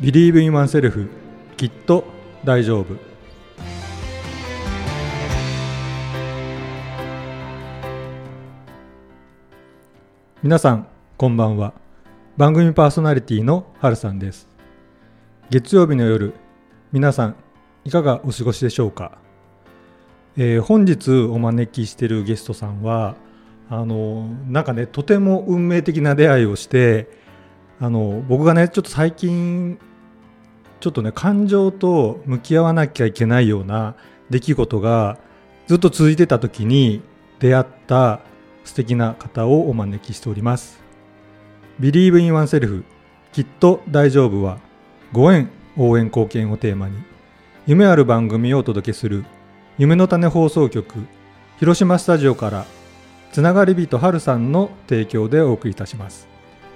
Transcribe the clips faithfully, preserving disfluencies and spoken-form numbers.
Believe in oneself きっと大丈夫。皆さんこんばんは。番組パーソナリティのはるさんです。月曜日の夜、皆さんいかがお過ごしでしょうか。えー、本日お招きしているゲストさんはあのなんかねとても運命的な出会いをして、あの僕がねちょっと最近ちょっとね感情と向き合わなきゃいけないような出来事がずっと続いてた時に出会った素敵な方をお招きしております。 Believe in oneself きっと大丈夫はご縁応援貢献をテーマに夢ある番組をお届けする夢の種放送局広島スタジオからつながり人はるさんの提供でお送りいたします。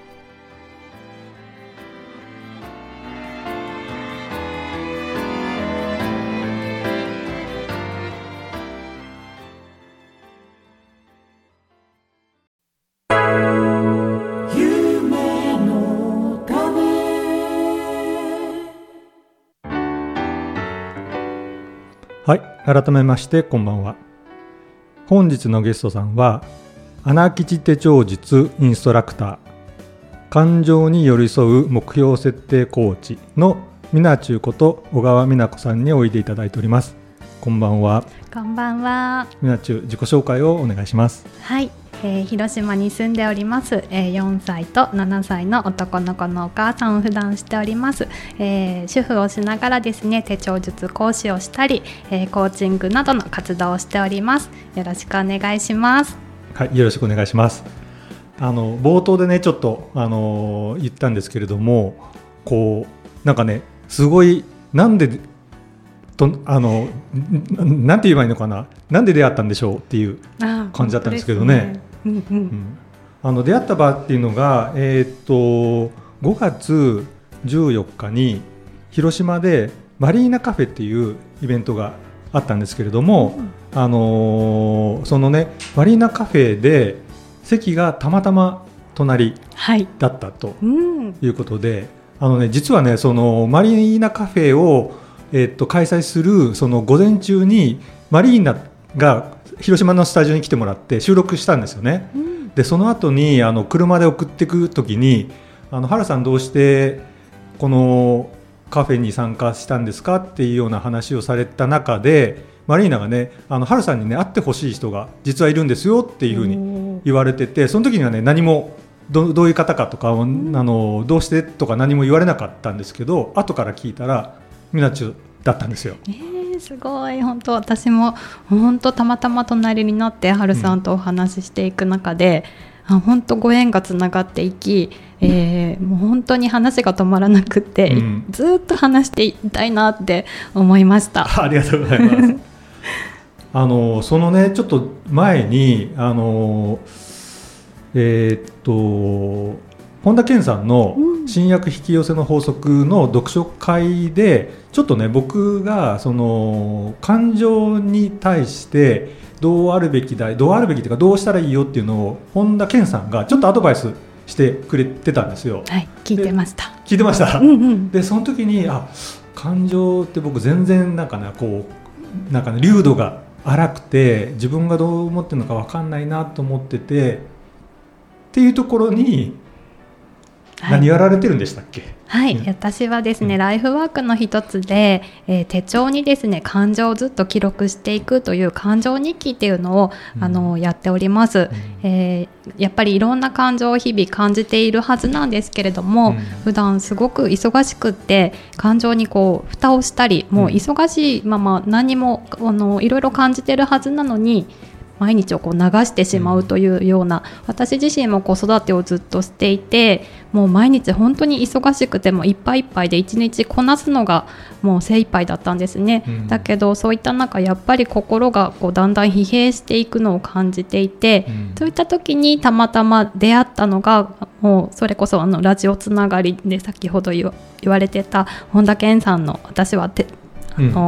はい、改めましてこんばんは。本日のゲストさんは穴吉手帳術インストラクター、感情に寄り添う目標設定コーチのみなちゅうこと小川美奈子さんにおいでいただいております。こんばんは。 こんばんは。 みなちゅう、自己紹介をお願いします。 はい、えー、広島に住んでおります、えー、よんさいとななさいの男の子のお母さんを普段しております。えー、主婦をしながらですね手帳術講師をしたり、えー、コーチングなどの活動をしております。よろしくお願いします。 はい、よろしくお願いします。あの冒頭でねちょっと、あのー、言ったんですけれども、こうなんかねすごいなんでとあのなんて言えばいいのかな、なんで出会ったんでしょうっていう感じだったんですけどね。うんうんうん、あの出会った場っていうのが、えー、っとごがつじゅうよっかに広島でマリーナカフェっていうイベントがあったんですけれども、うん、あのー、そのねマリーナカフェで席がたまたま隣だったということで、はい、うん、あのね実はねそのマリーナカフェをえー、っと開催するその午前中にマリーナが広島のスタジオに来てもらって収録したんですよね。うん、でその後にあの車で送っていくときにあの原さんどうしてこのカフェに参加したんですかっていうような話をされた中で、マリーナがねあの原さんにね会ってほしい人が実はいるんですよっていうふうに言われてて、その時にはね何も ど, どういう方かとか、うん、あのどうしてとか何も言われなかったんですけど、後から聞いたらみなちゅうだったんですよ。 えー、すごい。本当私も本当たまたま隣になって春さんとお話ししていく中で、うん、あ本当ご縁がつながっていき、えー、もう本当に話が止まらなくて、うん、ずっと話していたいなって思いました。 あ, ありがとうございますあのそのねちょっと前にあのえー、っと本田健さんの新薬引き寄せの法則の読書会でちょっとね僕がその感情に対してどうあるべきだどうあるべきというかどうしたらいいよっていうのを本田健さんがちょっとアドバイスしてくれてたんですよ。 はい、聞いてました。 聞いてました、 うんうん、 でその時にあ感情って僕全然なんかねこうなんかね流度が荒くて自分がどう思ってるのか分かんないなと思っててっていうところに何やられてるんでしたっけ？ はい、うん、私はですね、うん、ライフワークの一つで、えー、手帳にですね感情をずっと記録していくという感情日記っていうのを、うん、あのやっております。うん、えー、やっぱりいろんな感情を日々感じているはずなんですけれども、うん、普段すごく忙しくって感情にこう蓋をしたり、もう忙しいまま何もあのいろいろ感じてるはずなのに毎日をこう流してしまうというような、私自身も子育てをずっとしていて、もう毎日本当に忙しくてもいっぱいいっぱいで一日こなすのがもう精一杯だったんですね。うん、だけどそういった中やっぱり心がこうだんだん疲弊していくのを感じていて、うん、そういった時にたまたま出会ったのがもうそれこそあのラジオつながりで先ほど言われてた本田健さんの私はてあの、うん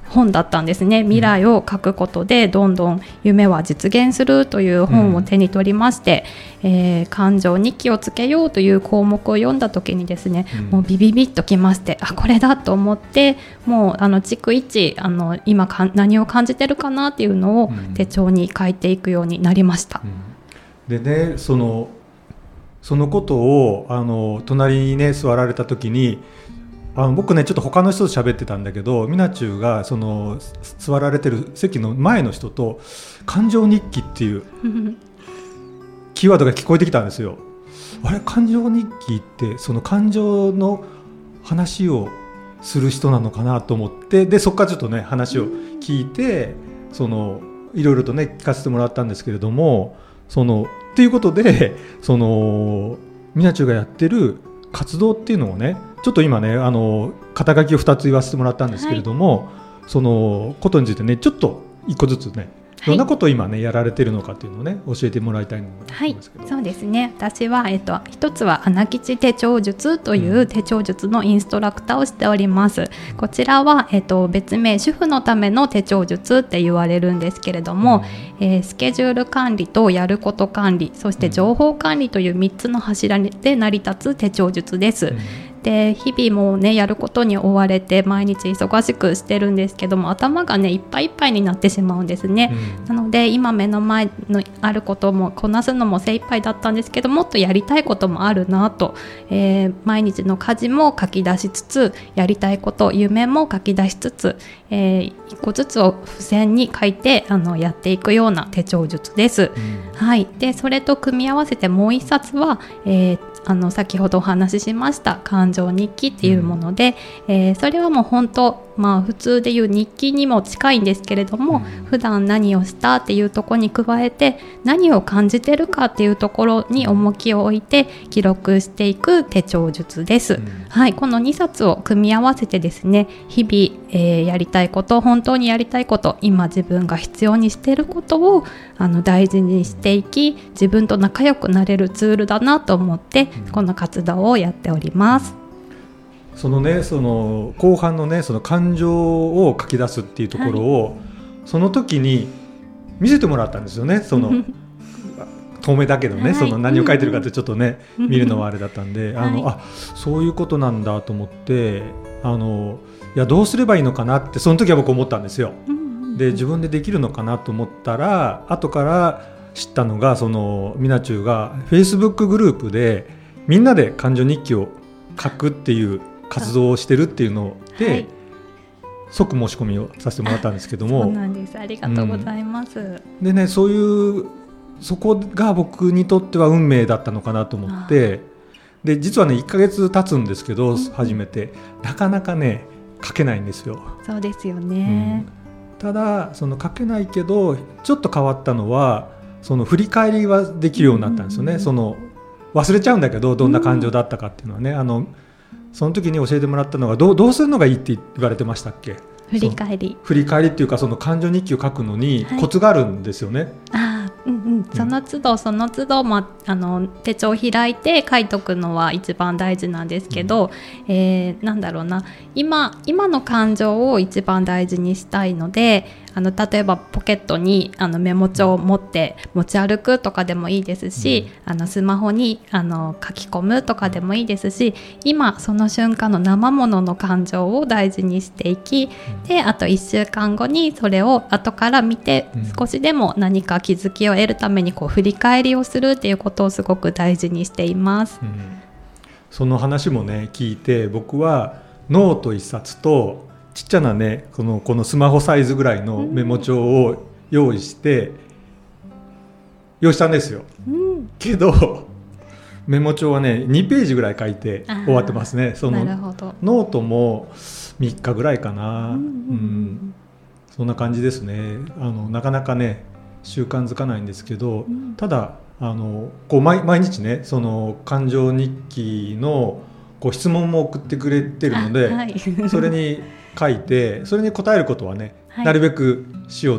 本だったんですね。未来を書くことでどんどん夢は実現するという本を手に取りまして、うんえー、感情日記をつけようという項目を読んだ時にですね、うん、もうビビビッときまして、あこれだと思って、もうあの逐一あの今か何を感じてるかなっていうのを手帳に書いていくようになりました、 うん、でねそのそのことをあの隣にね座られた時に、あの僕ねちょっと他の人と喋ってたんだけど、みなちゅうがその座られてる席の前の人と感情日記っていうキーワードが聞こえてきたんですよ。あれ感情日記ってその感情の話をする人なのかなと思って、でそこからちょっとね話を聞いて、そのいろいろとね聞かせてもらったんですけれども、そのっていうことでそのみなちゅうがやってる活動っていうのをね、ちょっと今ねあの肩書きをふたつ言わせてもらったんですけれども、はい、そのことについてねちょっといっこずつねどんなことを今ねやられてるのかっていうのをね教えてもらいたいんですけど。 はい、そうですね。私は、えっと、一つは穴吉手帳術という手帳術のインストラクターをしております、うん、こちらは、えっと、別名主婦のための手帳術って言われるんですけれども、うんえー、スケジュール管理とやること管理、そして情報管理というみっつの柱で成り立つ手帳術です、うんで日々もねやることに追われて毎日忙しくしてるんですけども、頭がねいっぱいいっぱいになってしまうんですね、うん、なので今目の前のあることもこなすのも精一杯だったんですけど、もっとやりたいこともあるなと、えー、毎日の家事も書き出しつつ、やりたいこと夢も書き出しつつ、えー、いっこずつを付箋に書いてあのやっていくような手帳術です、うんはい、でそれと組み合わせてもう一冊は、えーあの先ほどお話ししました感情日記っていうもので、うんえー、それはもう本当、まあ、普通でいう日記にも近いんですけれども、うん、普段何をしたっていうところに加えて何を感じてるかっていうところに重きを置いて記録していく手帳術です、うんはい、このにさつを組み合わせてですね、日々、えー、やりたいこと、本当にやりたいこと、今自分が必要にしていることをあの大事にしていき、自分と仲良くなれるツールだなと思ってこの活動をやっております。 そのね、その後半のね、その感情を書き出すっていうところを、はい、その時に見せてもらったんですよね。その透明だけどね、はい、その何を書いてるかってちょっとね、うん、見るのはあれだったんで、あの、はい、あ、そういうことなんだと思って、あのいやどうすればいいのかなってその時は僕思ったんですよ。で自分でできるのかなと思ったら、後から知ったのが、そのみなちゅうが Facebook グループでみんなで感情日記を書くっていう活動をしてるっていうので、はい、即申し込みをさせてもらったんですけども。 そうなんです。ありがとうございます、うん、 でね、そういうそこが僕にとっては運命だったのかなと思って、で実はねいっかげつ経つんですけど、うん、初めてなかなかね書けないんですよ。 そうですよね、 うん、ただその書けないけどちょっと変わったのは、その振り返りはできるようになったんですよね、うんうんうん、その忘れちゃうんだけどどんな感情だったかっていうのはね、うん、あのその時に教えてもらったのが どう、どうするのがいいって言われてましたっけ。 振り返り振り返りっていうか、その感情日記を書くのにコツがあるんですよね、はい、 あ、うんうん、その都度その都度、ま、あの手帳を開いて書いとくのは一番大事なんですけど、うんえー、なんだろうな、 今, 今の感情を一番大事にしたいので、あの例えばポケットにあのメモ帳を持って持ち歩くとかでもいいですし、うん、あのスマホにあの書き込むとかでもいいですし、今その瞬間の生ものの感情を大事にしていき、うん、であといっしゅうかんごにそれを後から見て、うん、少しでも何か気づきを得るためにこう振り返りをするっていうことをすごく大事にしています、うん、 その話もね聞いて、僕はノートいっさつとちっちゃなねこの、このスマホサイズぐらいのメモ帳を用意して、うん、用意したんですよ、うん、けどメモ帳はねにページぐらい書いて終わってますね。そのなるほど。 ノートもみっかぐらいかな、うんうんうん、そんな感じですね。あのなかなかね習慣づかないんですけど、うん、ただあのこう 毎, 毎日ねその感情日記のこう質問も送ってくれてるので、はい、それに書いてそれに答えることはね、はい、なるべくしようと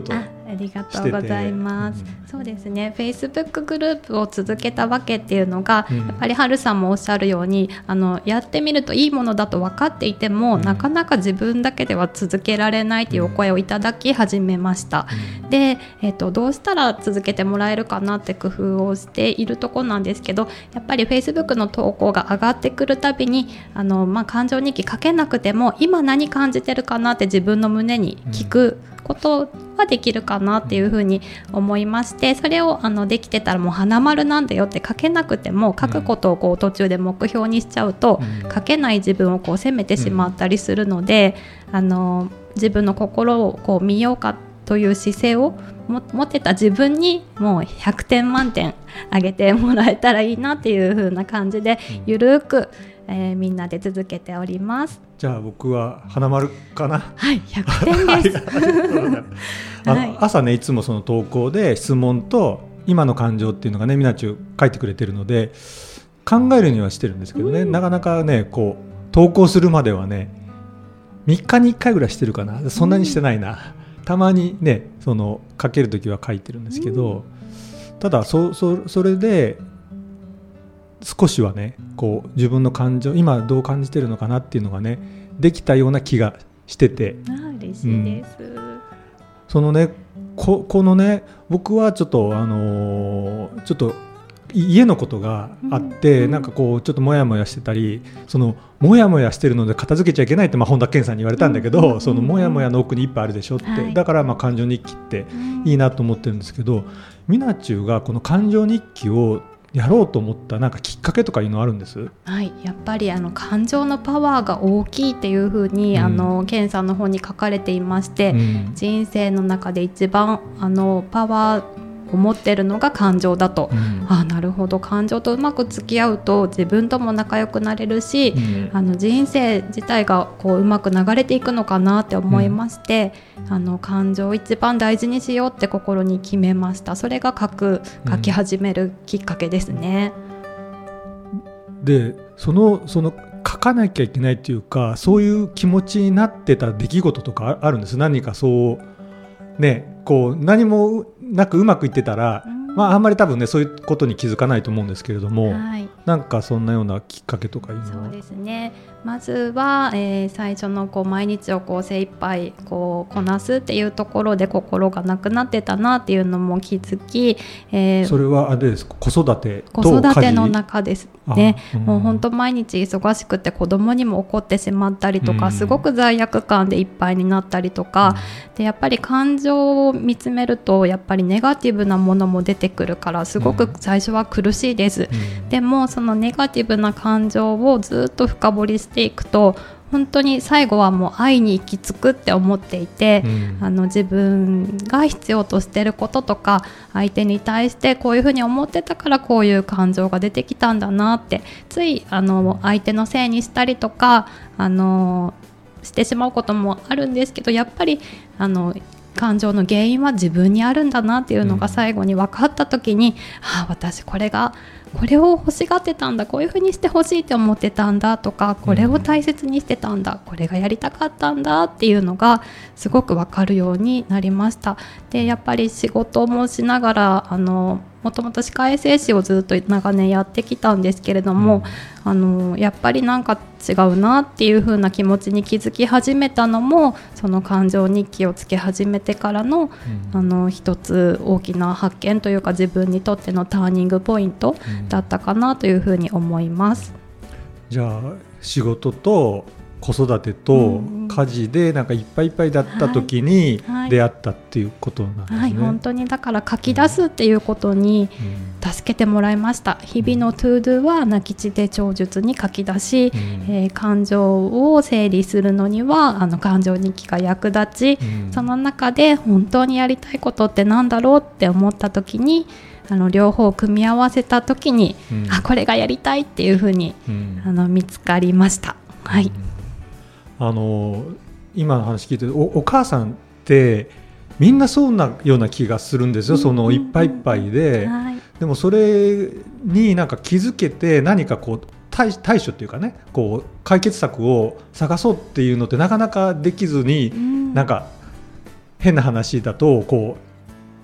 ありがとうございます、うん、そうですね、 Facebook グループを続けたわけっていうのが、うん、やっぱりはるさんもおっしゃるようにあのやってみるといいものだと分かっていても、うん、なかなか自分だけでは続けられないというお声をいただき始めました、うん、で、えーと、どうしたら続けてもらえるかなって工夫をしているところなんですけど、やっぱり Facebook の投稿が上がってくるたびにあの、まあ、感情日記書けなくても今何感じてるかなって自分の胸に聞くことはできるかなっていうふうに思いまして、それをあのできてたらもう花丸なんだよって書けなくても書くことをこう途中で目標にしちゃうと、うん、書けない自分をこう責めてしまったりするので、うん、あの自分の心をこう見ようかという姿勢をも持ってた自分にもうひゃくてん満点あげてもらえたらいいなっていう風な感じで、うん、ゆるく、えー、みんなで続けております。 じゃあ僕は花丸かな。 はい、ひゃくてんです。 あの、はい、朝ねいつもその投稿で質問と今の感情っていうのがねみなちゅう書いてくれてるので考えるにはしてるんですけどね、うん、なかなかねこう投稿するまではねみっかにいっかいぐらいしてるかな、そんなにしてないな、うん、たまにねその書けるときは書いてるんですけど、うん、ただ そ, そ, それで少しはねこう自分の感情今どう感じてるのかなっていうのがねできたような気がしてて、 あ嬉しいです、うん、 そのね こ, このね僕はちょっとあのー、ちょっと家のことがあって、うん、なんかこうちょっとモヤモヤしてたり、そのモヤモヤしてるので片付けちゃいけないって、まあ、本田健さんに言われたんだけど、うん、そのモヤモヤの奥にいっぱいあるでしょって、はい、だからまあ感情日記っていいなと思ってるんですけど、みなちゅうがこの感情日記をやろうと思ったなんかきっかけとかいうのあるんです？ はい、やっぱりあの感情のパワーが大きいっていうふうに、うん、あの健さんの方に書かれていまして、うん、人生の中で一番あのパワーを持ってるのが感情だと、うん、あなるほど、感情とうまく付き合うと自分とも仲良くなれるし、うん、あの人生自体がこううまく流れていくのかなって思いまして、うん、あの感情を一番大事にしようって心に決めました。それが書く書き始めるきっかけですね、 うん、でそのその書かなきゃいけないっていうかそういう気持ちになってた出来事とかあるんです？何かそうねこう何もなくうまくいってたら、うんまあ、あんまり多分ねそういうことに気づかないと思うんですけれども、はい、なんかそんなようなきっかけとかいうのは？ そうですね、まずは、えー、最初のこう毎日をこう精一杯こうこなすっていうところで心がなくなってたなっていうのも気づき、えー、 それはあれですか、子育てと子育ての中ですね、うん、もう本当毎日忙しくて子供にも怒ってしまったりとか、うん、すごく罪悪感でいっぱいになったりとか、うん、でやっぱり感情を見つめるとやっぱりネガティブなものも出てくるからすごく最初は苦しいです、うん、でもそのネガティブな感情をずっと深掘りしていくと本当に最後はもう愛に行き着くって思っていて、うん、あの自分が必要としていることとか相手に対してこういうふうに思ってたからこういう感情が出てきたんだなってついあの相手のせいにしたりとかあのしてしまうこともあるんですけど、やっぱりあの感情の原因は自分にあるんだなっていうのが最後に分かった時に、うん、ああ私これがこれを欲しがってたんだ、こういう風にしてほしいって思ってたんだとか、これを大切にしてたんだ、これがやりたかったんだっていうのがすごく分かるようになりました。でやっぱり仕事もしながらあのもともと歯科衛生士をずっと長年やってきたんですけれども、うん、あのやっぱりなんか違うなっていう風な気持ちに気づき始めたのもその感情日記をつけ始めてからの、うん、あの一つ大きな発見というか自分にとってのターニングポイントだったかなという風に思います、 うん、じゃあ仕事と子育てと家事でなんかいっぱいいっぱいだった時に出会ったっていうことなんですね、はいはいはい、本当にだから書き出すっていうことに助けてもらいました、うん、日々のトゥードゥは泣き地手帳術に書き出し、うんえー、感情を整理するのにはあの感情日記が役立ち、うん、その中で本当にやりたいことってなんだろうって思った時にあの両方組み合わせた時に、うん、あこれがやりたいっていうふうに、うん、あの見つかりました、はい、 あの今の話聞いて お, お母さんってみんなそうなような気がするんですよ、うん、そのいっぱいいっぱいで、はい、でもそれになんか気づけて何かこう 対, 対処っていうかねこう解決策を探そうっていうのってなかなかできずに、うん、なんか変な話だとこう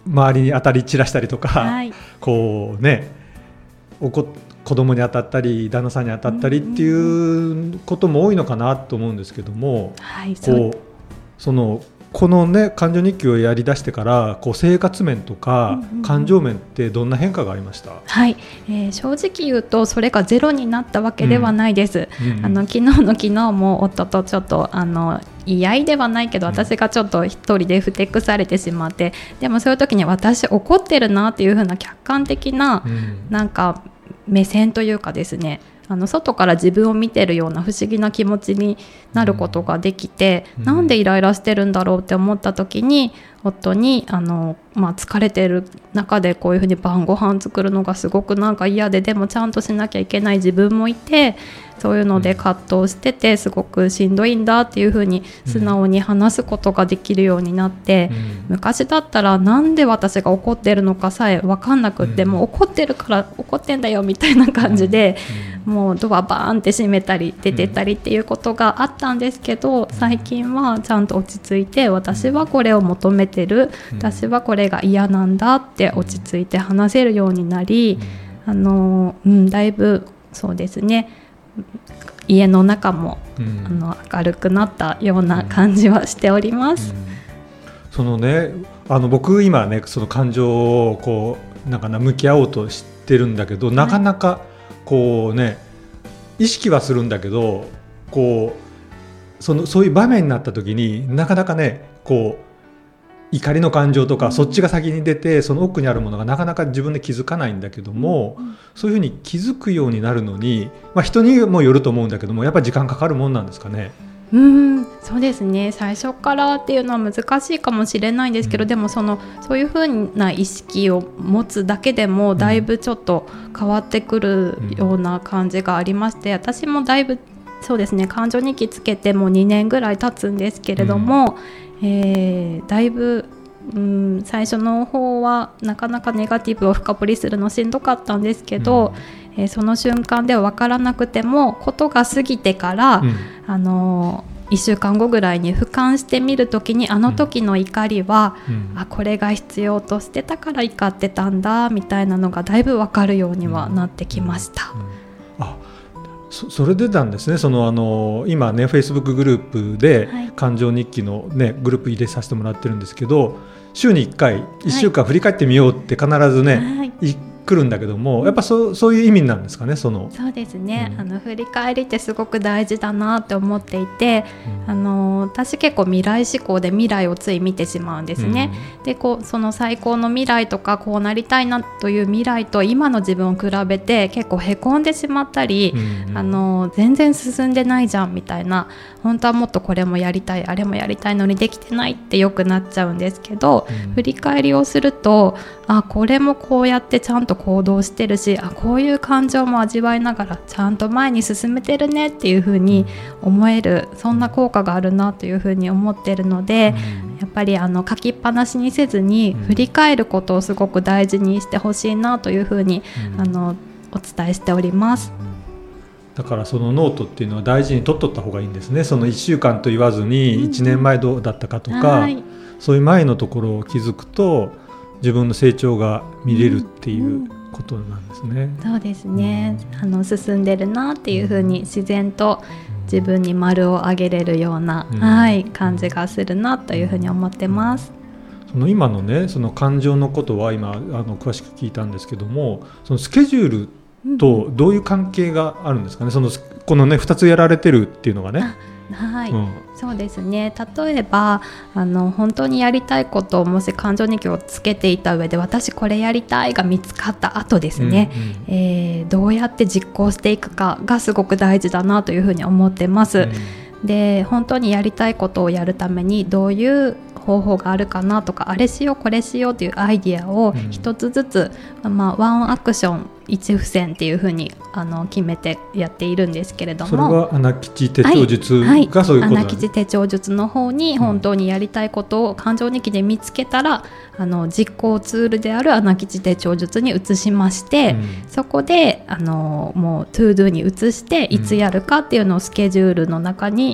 周りに当たり散らしたりとか、 はい、 こうねおこ子供に当たったり旦那さんに当たったりっていうことも多いのかなと思うんですけども、 はい、 こうそのこのね感情日記をやりだしてからこう生活面とか感情面ってどんな変化がありました？ はい、えー、正直言うとそれがゼロになったわけではないです、うんうん、あの昨日の昨日も夫とちょっとあの言い合いではないけど私がちょっと一人でふてくされてしまって、でもそういう時に私怒ってるなっていう風な客観的な、うん、なんか目線というかですね、あの外から自分を見てるような不思議な気持ちになることができて、うん、なんでイライラしてるんだろうって思った時に夫にあの、まあ、疲れてる中でこういうふうに晩ご飯作るのがすごくなんか嫌で、でもちゃんとしなきゃいけない自分もいて、そういうので葛藤しててすごくしんどいんだっていうふうに素直に話すことができるようになって、うん、昔だったらなんで私が怒ってるのかさえ分かんなくって、うん、もう怒ってるから怒ってんだよみたいな感じで、うん、もうドアバーンって閉めたり出てったりっていうことがあったんですけど、最近はちゃんと落ち着いて私はこれを求めてる、私はこれが嫌なんだって落ち着いて話せるようになり、あの、うん、だいぶそうですね、家の中も、うん、あの明るくなったような感じはしております、うんうん、 そのね、あの僕今ねその感情をこうなんかな向き合おうとしてるんだけど、なかなかこうね意識はするんだけど、こうそのそういう場面になった時になかなかねこう怒りの感情とか、うん、そっちが先に出てその奥にあるものがなかなか自分で気づかないんだけども、うん、そういうふうに気づくようになるのに、まあ、人にもよると思うんだけどもやっぱり時間かかるもんなんですかね。 うーん、そうですね、最初からっていうのは難しいかもしれないんですけど、うん、でもそのそういうふうな意識を持つだけでもだいぶちょっと変わってくるような感じがありまして、私もだいぶそうですね感情日記つけてもにねんぐらい経つんですけれども、うん、えー、だいぶ、うん、最初の方はなかなかネガティブを深掘りするのしんどかったんですけど、うん、えー、その瞬間では分からなくてもことが過ぎてから、うん、あのいっしゅうかんごぐらいに俯瞰してみるときにあの時の怒りは、うん、あこれが必要としてたから怒ってたんだみたいなのがだいぶ分かるようにはなってきました、うんうんうん、 あそ, それでなんですね。そのあの今ね Facebook グループで感情日記の、ね、グループ入れさせてもらってるんですけど、週にいっかいいっしゅうかん振り返ってみようって必ずね、はい、来るんだけども、やっぱ そ, そういう意味なんですかね。そのそうですね、うん、あの振り返りってすごく大事だなって思っていて、うん、あの私結構未来志向で未来をつい見てしまうんですね、うん、でこうその最高の未来とかこうなりたいなという未来と今の自分を比べて結構へこんでしまったり、うん、あの全然進んでないじゃんみたいな、本当はもっとこれもやりたいあれもやりたいのにできてないってよくなっちゃうんですけど、うん、振り返りをするとあこれもこうやってちゃんと行動してるし、あこういう感情も味わいながらちゃんと前に進めてるねっていう風に思える、そんな効果があるなという風に思ってるので、うん、やっぱりあの書きっぱなしにせずに振り返ることをすごく大事にしてほしいなという風に、うん、あのお伝えしております。 だからそのノートっていうのは大事に取っとった方がいいんですね。そのいっしゅうかんと言わずにいちねんまえどうだったかとか、うんはい、そういう前のところを気づくと自分の成長が見れるっていうことなんですね、 うん、そうですね、あの進んでるなっていうふうに自然と自分に丸をあげれるような、うんはい、感じがするなというふうに思ってます。 その今のねその感情のことは今あの詳しく聞いたんですけども、そのスケジュールとどういう関係があるんですかね。そのこのねふたつやられてるっていうのがね。 はい、うん、そうですね。例えばあの本当にやりたいことをもし感情日記をつけていた上で私これやりたいが見つかった後ですね、うんうんえー、どうやって実行していくかがすごく大事だなというふうに思ってます、うん、で本当にやりたいことをやるためにどういう方法があるかなとか、あれしようこれしようというアイディアを一つずつ、うんまあ、ワンアクション一付箋っていう風にあの決めてやっているんですけれども、 それは穴吉手帳術が、はい、そういうことなんです。 穴吉手帳術の方に本当にやりたいことを感情日記で見つけたら、うん、あの実行ツールである穴吉手帳術に移しまして、うん、そこであのもうトゥードゥに移していつやるかっていうのをスケジュールの中に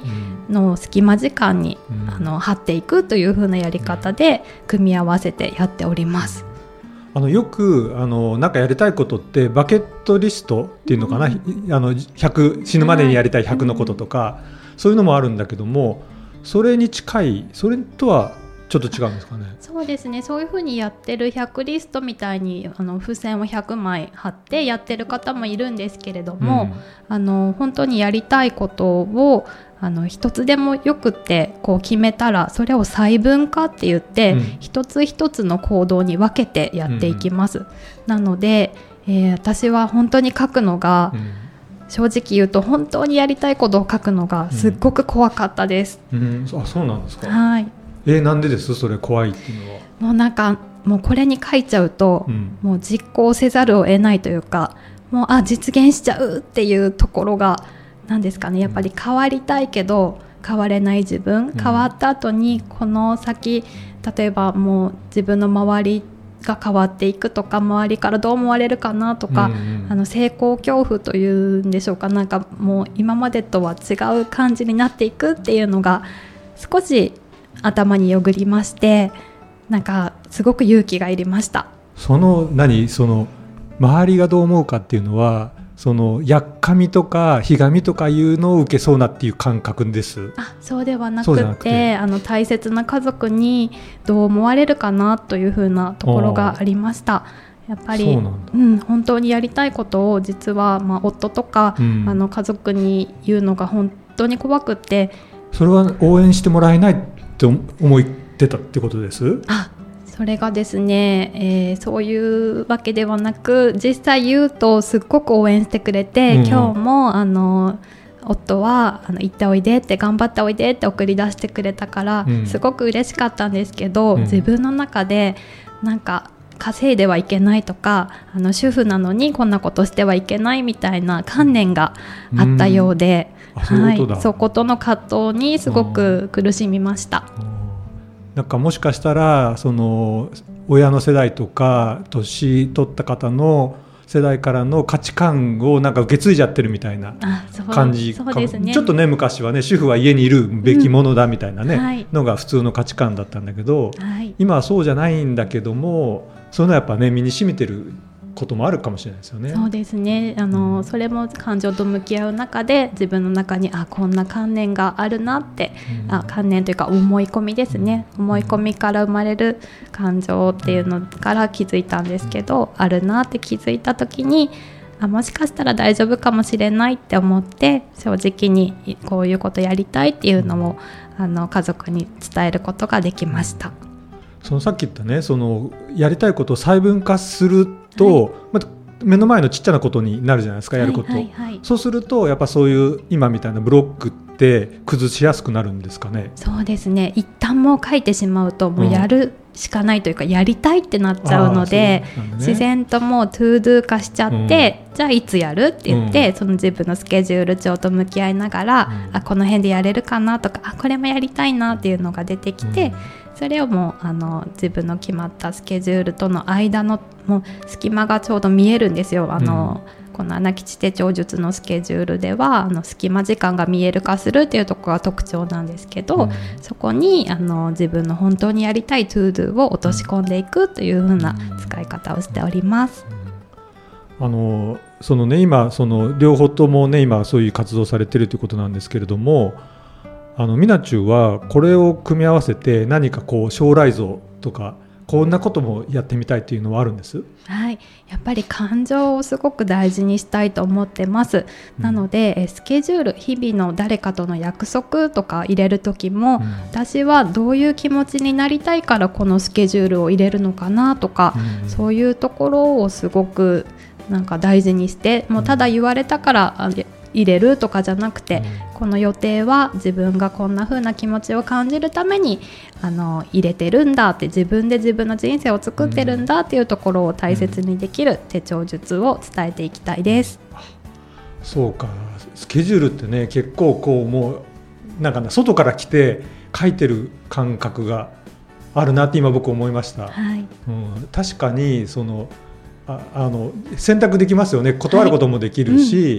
の隙間時間に、 うん、 あの貼っていくという風なやり方で組み合わせてやっております。 あのよくあのなんかやりたいことってバケットリストっていうのかな、うん、あのひゃく死ぬまでにやりたいひゃくのこととか、はい、そういうのもあるんだけども、それに近い、それとはちょっと違うんですかね。 そうですね、そういうふうにやってるひゃくリストみたいにあの付箋をひゃくまい貼ってやってる方もいるんですけれども、うん、あの本当にやりたいことをあの一つでもよくってこう決めたら、それを細分化って言って、うん、一つ一つの行動に分けてやっていきます、うん、なので、えー、私は本当に書くのが、うん、正直言うと本当にやりたいことを書くのがすっごく怖かったです、 うんうん、あ、そうなんですか。 はい。 えー、なんでですそれ怖いっていうのは。 もうなんかもうこれに書いちゃうと、うん、もう実行せざるを得ないというか、もうあ実現しちゃうっていうところがなんですかね、やっぱり変わりたいけど変われない自分、うん、変わった後にこの先、例えばもう自分の周りが変わっていくとか、周りからどう思われるかなとか、うんうん、あの成功恐怖というんでしょうか、なんかもう今までとは違う感じになっていくっていうのが少し頭によぐりまして、なんかすごく勇気がいりました。 その何その周りがどう思うかっていうのは、そのやっかみとかひがみとかいうのを受けそうなっていう感覚です。 あ、そうではなく て, なくてあの大切な家族にどう思われるかなというふうなところがありました。やっぱりう、うん、本当にやりたいことを実は、まあ、夫とか、うん、あの家族に言うのが本当に怖くって、 それは応援してもらえないって思ってたってことです。 あ、それがですね、えー、そういうわけではなく、実際言うとすっごく応援してくれて、うん、今日もあの夫はあの行っておいでって、頑張っておいでって送り出してくれたから、うん、すごく嬉しかったんですけど、うん、自分の中でなんか稼いではいけないとか、あの主婦なのにこんなことしてはいけないみたいな観念があったようで、 うん、そういうことだ。 はい、そことの葛藤にすごく苦しみました。 なんかもしかしたらその親の世代とか年取った方の世代からの価値観をなんか受け継いじゃってるみたいな感じかも。そうですね、ちょっとね、昔はね、主婦は家にいるべきものだみたいなね、うん、はい、のが普通の価値観だったんだけど、はい、今はそうじゃないんだけども、そういうのはやっぱね身に染みてることもあるかもしれないですよね。 そうですね、あの、うん、それも感情と向き合う中で自分の中にあこんな観念があるなって、うん、あ観念というか思い込みですね、うん、思い込みから生まれる感情っていうのから気づいたんですけど、あるなって気づいた時に、あもしかしたら大丈夫かもしれないって思って、正直にこういうことやりたいっていうのをあの家族に伝えることができました。 そのさっき言ったね、そのやりたいことを細分化すると、はい、また目の前のちっちゃなことになるじゃないですか、やること、はいはいはい、そうするとやっぱそういう今みたいなブロックって崩しやすくなるんですかね。 そうですね、一旦もう書いてしまうともうやるしかないというか、うん、やりたいってなっちゃうので、う、ね、自然ともうトゥードゥ化しちゃって、うん、じゃあいつやるって言って、うん、その自分のスケジュール帳と向き合いながら、うん、あこの辺でやれるかなとか、あこれもやりたいなっていうのが出てきて、うん、それをもうあの自分の決まったスケジュールとの間のもう隙間がちょうど見えるんですよ。あの、うん、この穴吉手帳術のスケジュールではあの隙間時間が見える化するっていうところが特徴なんですけど、うん、そこにあの自分の本当にやりたいトゥードゥを落とし込んでいくという風な使い方をしております。 あのそのね、今その両方ともね今そういう活動されているということなんですけれども、あのミナチュはこれを組み合わせて何かこう将来像とかこんなこともやってみたいというのはあるんです。 はい、やっぱり感情をすごく大事にしたいと思ってます、うん、なのでスケジュール、日々の誰かとの約束とか入れる時も、うん、私はどういう気持ちになりたいからこのスケジュールを入れるのかなとか、うん、そういうところをすごくなんか大事にして、もうただ言われたから入れるとかじゃなくて、うん、この予定は自分がこんな風な気持ちを感じるためにあの入れてるんだって、自分で自分の人生を作ってるんだっていうところを大切にできる手帳術を伝えていきたいです、うん、 そうか、スケジュールってね結構こうもうなんか、ね、外から来て書いてる感覚があるなって今僕思いました、はい、うん、確かにそのああの選択できますよね、断ることもできるし、はい、うん、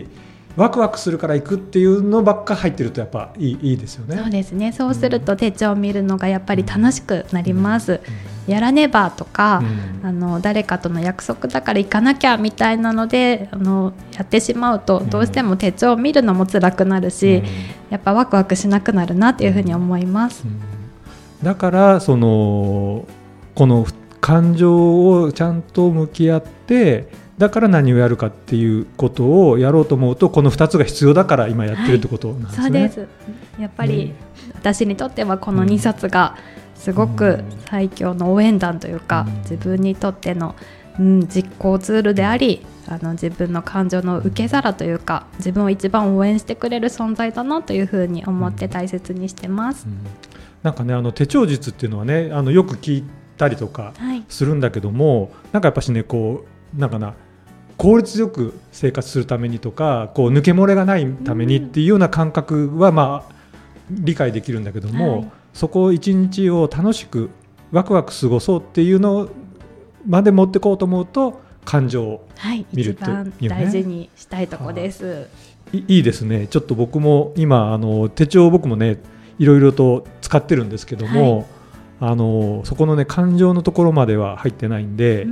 ワクワクするから行くっていうのばっか入ってるとやっぱいい、いいですよね。 そうですね。そうすると手帳を見るのがやっぱり楽しくなります、うんうん、やらねばとか、うん、あの誰かとの約束だから行かなきゃみたいなのであのやってしまうとどうしても手帳を見るのも辛くなるし、うん、やっぱワクワクしなくなるなっていうふうに思います、うんうん、 だからそのこの感情をちゃんと向き合ってだから何をやるかっていうことをやろうと思うとこのふたつが必要だから今やってるってことなんですね、はい、そうです。 やっぱり私にとってはこのにさつがすごく最強の応援団というか、うん、自分にとっての、うん、実行ツールでありあの自分の感情の受け皿というか自分を一番応援してくれる存在だなというふうに思って大切にしてます、うんうん、 なんかねあの手帳術っていうのはねあのよく聞いたりとかするんだけども、はい、なんかやっぱしねこうなんかな効率よく生活するためにとかこう抜け漏れがないためにっていうような感覚はまあ理解できるんだけども、はい、そこを一日を楽しくワクワク過ごそうっていうのまで持ってこうと思うと感情を見るというね、はい、一番大事にしたいところです、はあ、い, いいですね。ちょっと僕も今あの手帳を僕もねいろいろと使ってるんですけども、はい、あのそこのね感情のところまでは入ってないんで、うん、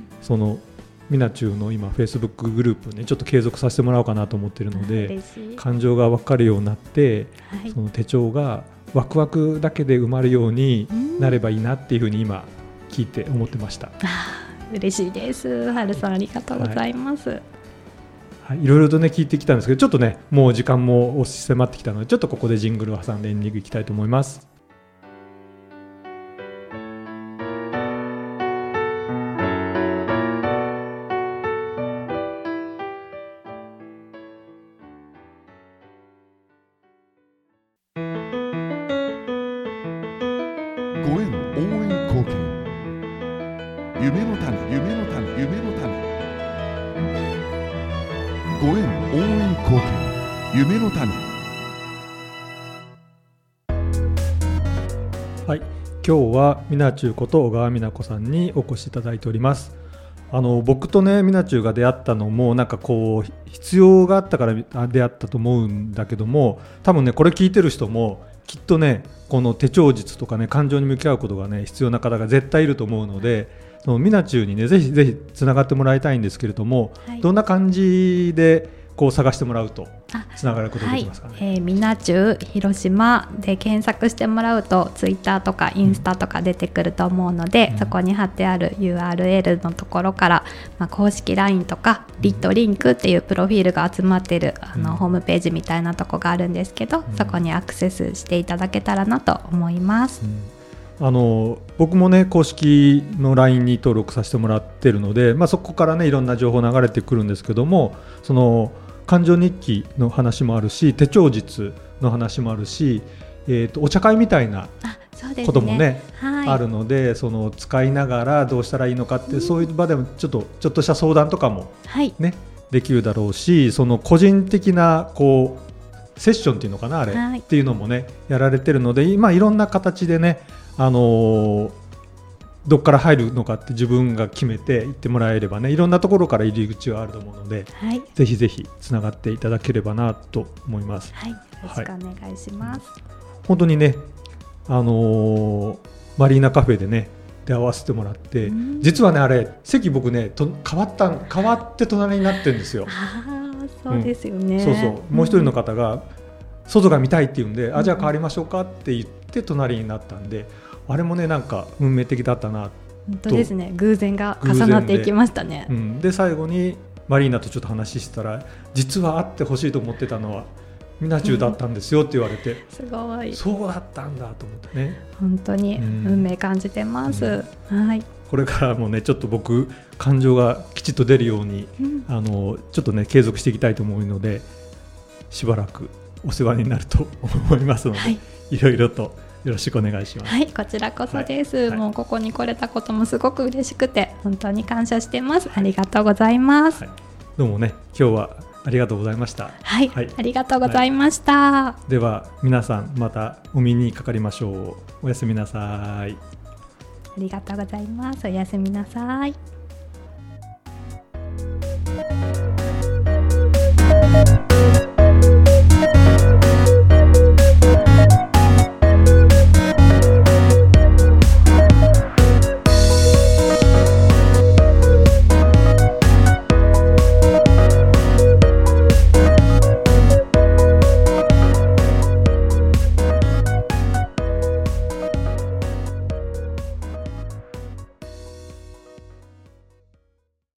そのみなちゅうの今フェイスブックグループねちょっと継続させてもらおうかなと思ってるので感情が分かるようになって、はい、その手帳がワクワクだけで埋まるようになればいいなっていうふうに今聞いて思ってました、 うん、嬉しいです。はるさんありがとうございます、はいはい、いろいろとね聞いてきたんですけどちょっとねもう時間も押し迫ってきたのでちょっとここでジングルを挟んでエンディングいきたいと思います。 ご縁応援貢献夢の種夢の種夢の種ご縁応援貢献夢の種。 はい、今日はみなちゅうこと小川美奈子さんにお越しいただいております。あの僕とねみなちゅうが出会ったのもなんかこう必要があったから出会ったと思うんだけども多分ねこれ聞いてる人もきっとねこの手帳術とかね感情に向き合うことがね必要な方が絶対いると思うのでそのみなちゅうにねぜひぜひつながってもらいたいんですけれども、はい、どんな感じでこう探してもらうとつながることができますかね。はい、 えー、みなちゅう広島で検索してもらうとツイッターとかインスタとか出てくると思うので、うん、そこに貼ってある ユーアールエル のところから、まあ、公式 ライン とかビットリンクっていうプロフィールが集まっているあの、うん、ホームページみたいなとこがあるんですけど、うん、そこにアクセスしていただけたらなと思います、 うん、あの僕もね公式の ライン に登録させてもらってるので、まあ、そこからねいろんな情報流れてくるんですけどもその感情日記の話もあるし手帳術の話もあるし、えー、とお茶会みたいなことも ね, ね、はい、あるのでその使いながらどうしたらいいのかって、うん、そういう場でもちょっとちょっとした相談とかも、ねはい、できるだろうしその個人的なこうセッションっていうのかなあれ、はい、っていうのもねやられてるので今いろんな形でね、あのーどっから入るのかって自分が決めて行ってもらえればねいろんなところから入り口はあると思うので、はい、ぜひぜひつながっていただければなと思います。 はい、よろしくお願いします、はい、 本当にね、あのー、マリーナカフェでね出会わせてもらって実はねあれ席僕ねと変わった変わって隣になってるんですよ。 あそうですよね、 うん、そうそうもう一人の方が外が見たいって言うんで、うん、あじゃあ変わりましょうかって言って隣になったんであれもねなんか運命的だったなと。 本当ですね偶然が重なっていきましたね。 で、うん、で最後にマリーナとちょっと話してたら実は会ってほしいと思ってたのはみなちゅうだったんですよって言われて、うん、 すごいそうだったんだと思ってね本当に運命感じてます、うん、はいこれからもねちょっと僕感情がきちっと出るように、うん、あのちょっとね継続していきたいと思うのでしばらくお世話になると思いますので、はい、いろいろとよろしくお願いします。 はい、こちらこそです、はい、もうここに来れたこともすごく嬉しくて本当に感謝してます。ありがとうございます、はい、 どうもね今日はありがとうございました。 はい、はい、ありがとうございました、はい、 では皆さんまたお見にかかりましょう。おやすみなさい。 ありがとうございます。おやすみなさい。